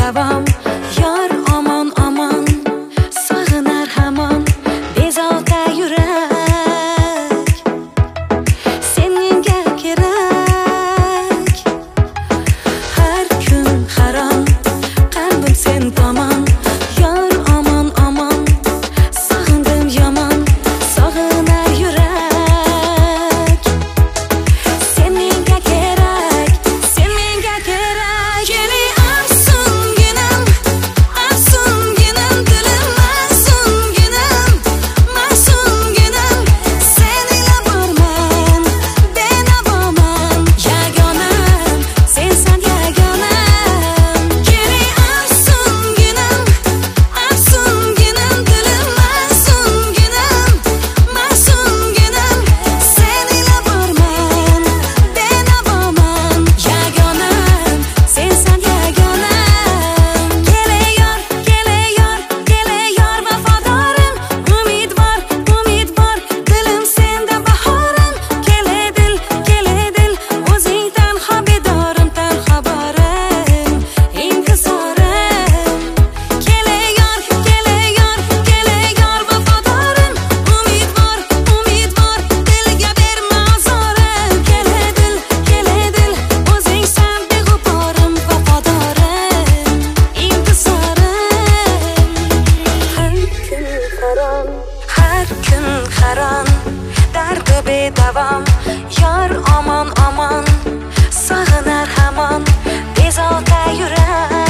bedavom yor omon omon sog'inar hamon bezovta yurak sen menga kerak har kun harom qalbim sen tomon yor omon omon sog'indim yomon sog'inar yurak sen menga kerak keli afsunginam dilim ma'sunginam sen ila borman benavoman yagonam sensan yagonam keli afsunginam dilim ma'sunginam sen ila borman benavoman yagonam sensan yagonam kele yor vafodorim umidvor dilim senda bahorim kele dil o'zingdan xobedorim tarxoborim intizorim kele yor vafodorim umidvor dilga berma ozorim kele dil o'zingsan beg'uborim vafodorim intizorim har kun harom dardi bedavom yor omon omon sog'inar hamon bezovta yurak